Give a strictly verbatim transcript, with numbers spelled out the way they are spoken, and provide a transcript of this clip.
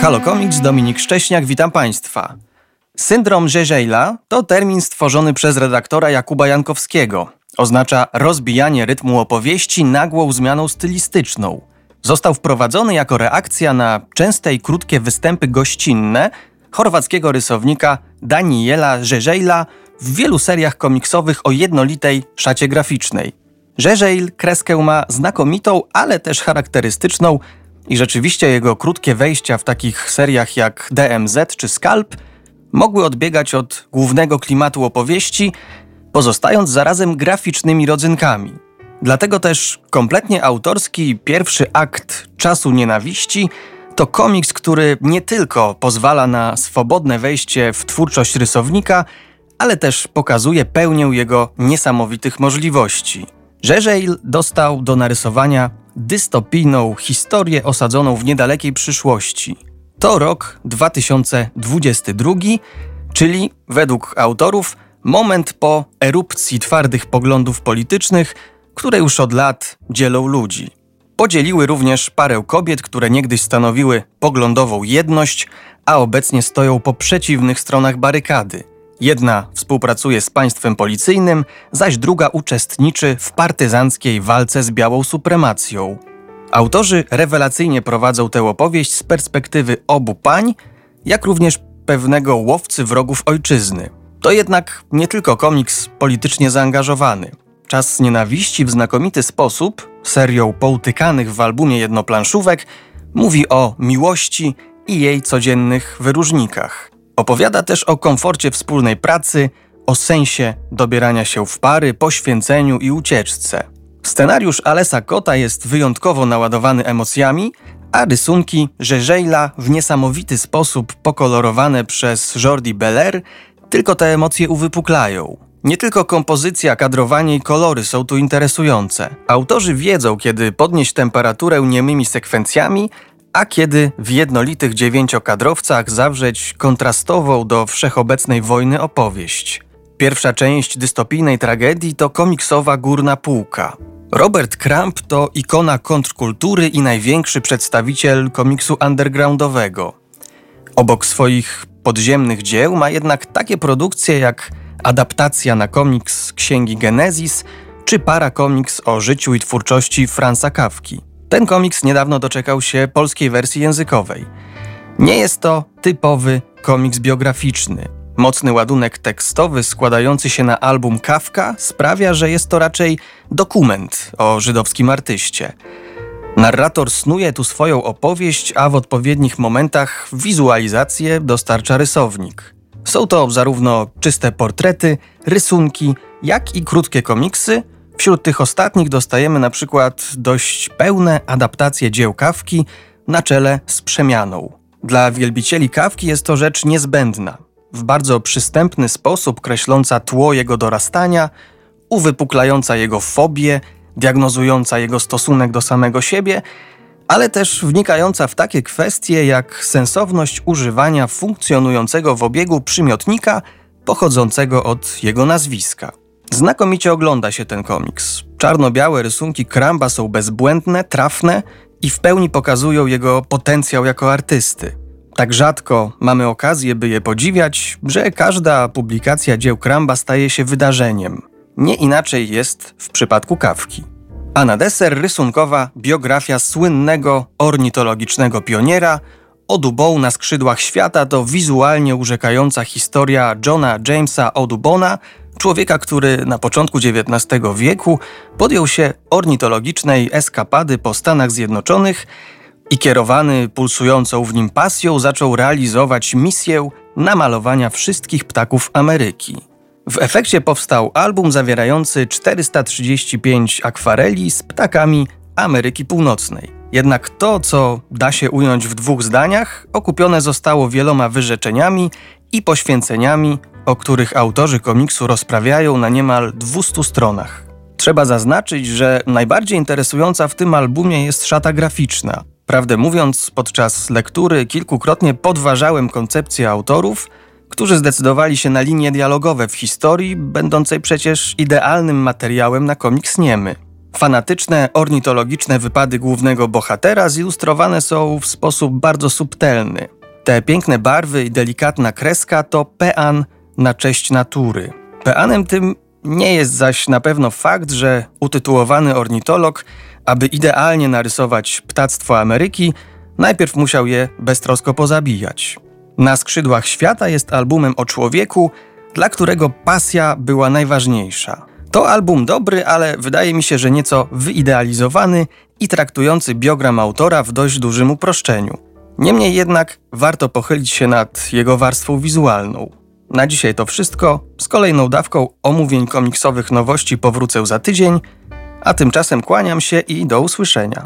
Halo Comics, Dominik Szcześniak, witam Państwa. Syndrom Żeżejla to termin stworzony przez redaktora Jakuba Jankowskiego. Oznacza rozbijanie rytmu opowieści nagłą zmianą stylistyczną. Został wprowadzony jako reakcja na częste i krótkie występy gościnne chorwackiego rysownika Danijela Żeželja w wielu seriach komiksowych o jednolitej szacie graficznej. Żeželj kreskę ma znakomitą, ale też charakterystyczną i rzeczywiście jego krótkie wejścia w takich seriach jak D M Z czy Scalp mogły odbiegać od głównego klimatu opowieści, pozostając zarazem graficznymi rodzynkami. Dlatego też kompletnie autorski pierwszy akt Czasu Nienawiści to komiks, który nie tylko pozwala na swobodne wejście w twórczość rysownika, ale też pokazuje pełnię jego niesamowitych możliwości. Żeželj dostał do narysowania dystopijną historię osadzoną w niedalekiej przyszłości. To rok dwa tysiące dwudziesty drugi, czyli według autorów moment po erupcji twardych poglądów politycznych, które już od lat dzielą ludzi. Podzieliły również parę kobiet, które niegdyś stanowiły poglądową jedność, a obecnie stoją po przeciwnych stronach barykady. Jedna współpracuje z państwem policyjnym, zaś druga uczestniczy w partyzanckiej walce z białą supremacją. Autorzy rewelacyjnie prowadzą tę opowieść z perspektywy obu pań, jak również pewnego łowcy wrogów ojczyzny. To jednak nie tylko komiks politycznie zaangażowany. Czas Nienawiści w znakomity sposób, serią połtykanych w albumie jednoplanszówek, mówi o miłości i jej codziennych wyróżnikach. Opowiada też o komforcie wspólnej pracy, o sensie dobierania się w pary, poświęceniu i ucieczce. Scenariusz Alesa Cotta jest wyjątkowo naładowany emocjami, a rysunki Żeželja w niesamowity sposób pokolorowane przez Jordi Bellaire tylko te emocje uwypuklają. Nie tylko kompozycja, kadrowanie i kolory są tu interesujące. Autorzy wiedzą, kiedy podnieść temperaturę niemymi sekwencjami, a kiedy w jednolitych dziewięciokadrowcach zawrzeć kontrastową do wszechobecnej wojny opowieść. Pierwsza część dystopijnej tragedii to komiksowa górna półka. Robert Crumb to ikona kontrkultury i największy przedstawiciel komiksu undergroundowego. Obok swoich podziemnych dzieł ma jednak takie produkcje jak adaptacja na komiks Księgi Genezis czy parakomiks o życiu i twórczości Franza Kafki. Ten komiks niedawno doczekał się polskiej wersji językowej. Nie jest to typowy komiks biograficzny. Mocny ładunek tekstowy składający się na album Kafka sprawia, że jest to raczej dokument o żydowskim artyście. Narrator snuje tu swoją opowieść, a w odpowiednich momentach wizualizację dostarcza rysownik. Są to zarówno czyste portrety, rysunki, jak i krótkie komiksy. Wśród tych ostatnich dostajemy na przykład dość pełne adaptacje dzieł Kafki na czele z Przemianą. Dla wielbicieli Kafki jest to rzecz niezbędna. W bardzo przystępny sposób kreśląca tło jego dorastania, uwypuklająca jego fobię, diagnozująca jego stosunek do samego siebie, ale też wnikająca w takie kwestie jak sensowność używania funkcjonującego w obiegu przymiotnika pochodzącego od jego nazwiska. Znakomicie ogląda się ten komiks. Czarno-białe rysunki Crumba są bezbłędne, trafne i w pełni pokazują jego potencjał jako artysty. Tak rzadko mamy okazję, by je podziwiać, że każda publikacja dzieł Crumba staje się wydarzeniem. Nie inaczej jest w przypadku Kafki. A na deser rysunkowa biografia słynnego ornitologicznego pioniera. Audubon na skrzydłach świata to wizualnie urzekająca historia Johna Jamesa Audubona, człowieka, który na początku dziewiętnastego wieku podjął się ornitologicznej eskapady po Stanach Zjednoczonych i kierowany pulsującą w nim pasją zaczął realizować misję namalowania wszystkich ptaków Ameryki. W efekcie powstał album zawierający czterysta trzydzieści pięć akwareli z ptakami Ameryki Północnej. Jednak to, co da się ująć w dwóch zdaniach, okupione zostało wieloma wyrzeczeniami i poświęceniami, o których autorzy komiksu rozprawiają na niemal dwustu stronach. Trzeba zaznaczyć, że najbardziej interesująca w tym albumie jest szata graficzna. Prawdę mówiąc, podczas lektury kilkukrotnie podważałem koncepcję autorów, którzy zdecydowali się na linie dialogowe w historii, będącej przecież idealnym materiałem na komiks niemy. Fanatyczne, ornitologiczne wypady głównego bohatera zilustrowane są w sposób bardzo subtelny. Te piękne barwy i delikatna kreska to pean na cześć natury. Peanem tym nie jest zaś na pewno fakt, że utytułowany ornitolog, aby idealnie narysować ptactwo Ameryki, najpierw musiał je beztrosko pozabijać. Na skrzydłach świata jest albumem o człowieku, dla którego pasja była najważniejsza. To album dobry, ale wydaje mi się, że nieco wyidealizowany i traktujący biogram autora w dość dużym uproszczeniu. Niemniej jednak warto pochylić się nad jego warstwą wizualną. Na dzisiaj to wszystko. Z kolejną dawką omówień komiksowych nowości powrócę za tydzień, a tymczasem kłaniam się i do usłyszenia.